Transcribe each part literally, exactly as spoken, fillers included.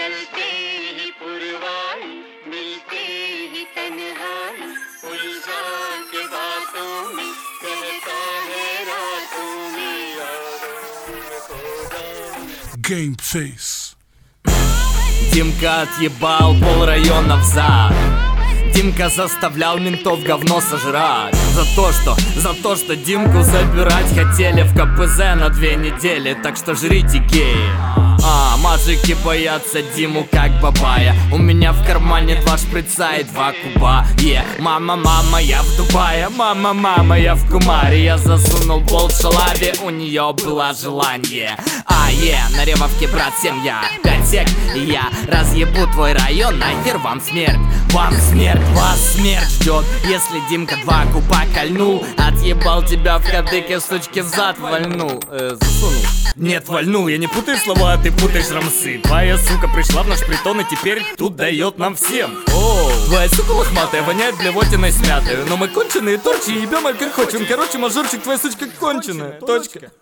चलते ही पुरवाई, मिलते ही तन्हाई, उलझा के बातों में, कहता है रातों में, यारों में खो जाऊं। Gameface. Димка отъебал пол района взад. Димка заставлял ментов говно сожрать. За то, что, за то, что Димку забирать хотели в ка пэ зэ на две недели. Так что жрите геи. А, маджики боятся Диму как бабая. У меня в кармане два шприца и два куба. Е, мама, мама, я в Дубае. Мама, мама, я в Кумаре. Я засунул болт в шалаве, у нее было желание. А, е, на Ревовке, брат, семья, пять сек. И я разъебу твой район, нахер вам смерть. Вам смерть, вас смерть ждет. Если Димка два куба кольнул, отъебал тебя в кадыке, сучки в зад вальнул. Э, засунул. Нет, вальнул, я не путаю слова, а ты путаешь рамсы. Твоя сука пришла в наш притон и теперь тут дает нам всем. О, твоя сука лохматая, воняет блевотиной смятой. Но мы конченые торчи, ебем как хочем. Короче, мажорчик, твоя сучка конченая. Точка.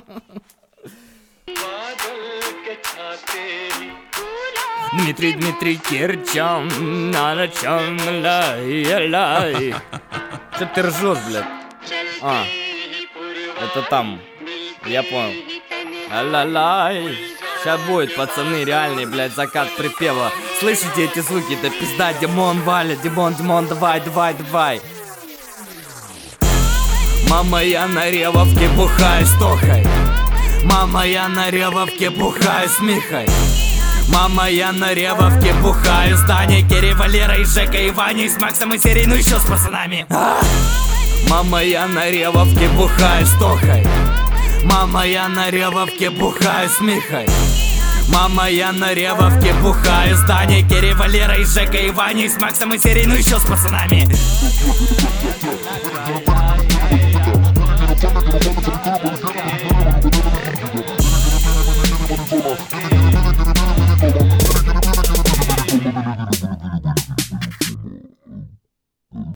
Дмитрий, Дмитрий Кирчан, на чем лай, лай. Что ты ржешь, блядь? А, это там. Я понял. А-ла-лай. Сейчас будет, пацаны, реальный, блядь, закат припева. Слышите эти звуки? Да пизда, Димон валит, Димон, Димон, давай, давай, давай. Мама, я на Ревовке бухаю с Тохой. Мама, я на Ревовке бухаю с Михой. Мама, я на Ревовке бухаю с Даней, Керри, Валерой, Жекой, Ваней, с Максом и Серей, ну еще с пацанами. А! Мама, я на Ревовке бухаю с Тохой. Мама, я на Ревовке бухаю с Михой. Мама, я на Ревовке бухаю с Даней, Керри, Валерой, Жекой, Ваней, с Максом и Серей, ну еще с пацанами.